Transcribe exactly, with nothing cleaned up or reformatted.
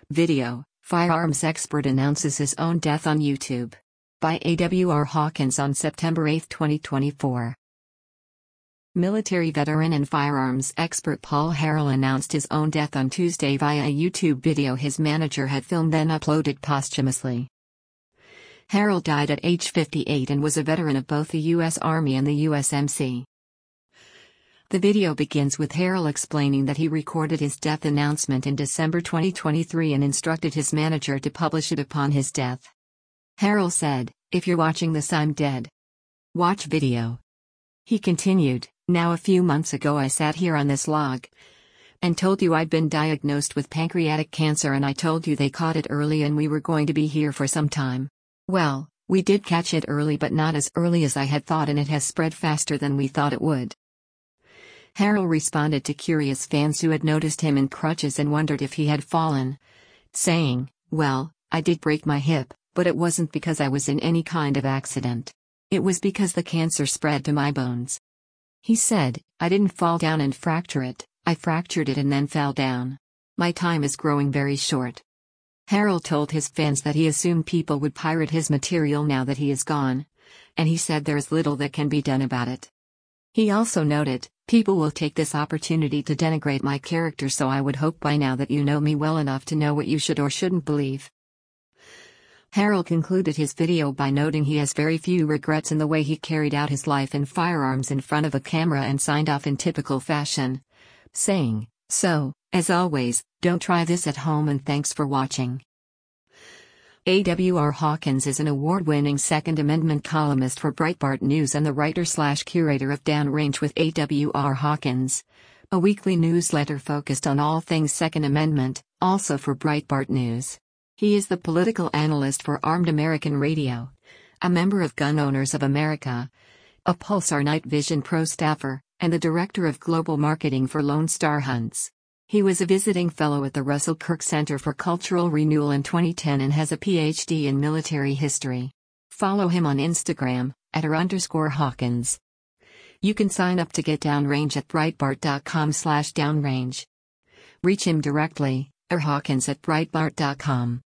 Video: Firearms expert announces his own death on YouTube. By A W R Hawkins on September eighth, twenty twenty-four. Military veteran and firearms expert Paul Harrell announced his own death on Tuesday via a YouTube video his manager had filmed then uploaded posthumously. Harrell died at age fifty-eight and was a veteran of both the U S Army and the U S M C. The video begins with Harrell explaining that he recorded his death announcement in December twenty twenty-three and instructed his manager to publish it upon his death. Harrell said, "If you're watching this, I'm dead. Watch video." He continued, "Now a few months ago I sat here on this log and told you I'd been diagnosed with pancreatic cancer, and I told you they caught it early and we were going to be here for some time. Well, we did catch it early, but not as early as I had thought, and it has spread faster than we thought it would." Harrell responded to curious fans who had noticed him in crutches and wondered if he had fallen, saying, "Well, I did break my hip, but it wasn't because I was in any kind of accident. It was because the cancer spread to my bones." He said, "I didn't fall down and fracture it, I fractured it and then fell down. My time is growing very short." Harrell told his fans that he assumed people would pirate his material now that he is gone, and he said there is little that can be done about it. He also noted, "People will take this opportunity to denigrate my character, so I would hope by now that you know me well enough to know what you should or shouldn't believe." Harrell concluded his video by noting he has very few regrets in the way he carried out his life in firearms in front of a camera and signed off in typical fashion, saying, "So, as always, don't try this at home and thanks for watching." A W R Hawkins is an award-winning Second Amendment columnist for Breitbart News and the writer-slash-curator of Downrange with A W R Hawkins, a weekly newsletter focused on all things Second Amendment, also for Breitbart News. He is the political analyst for Armed American Radio, a member of Gun Owners of America, a Pulsar Night Vision Pro staffer, and the director of global marketing for Lone Star Hunts. He was a visiting fellow at the Russell Kirk Center for Cultural Renewal in twenty ten and has a P H D in military history. Follow him on Instagram, at r underscore Hawkins. You can sign up to get Downrange at breitbart dot com slash downrange. Reach him directly, or Hawkins at breitbart dot com.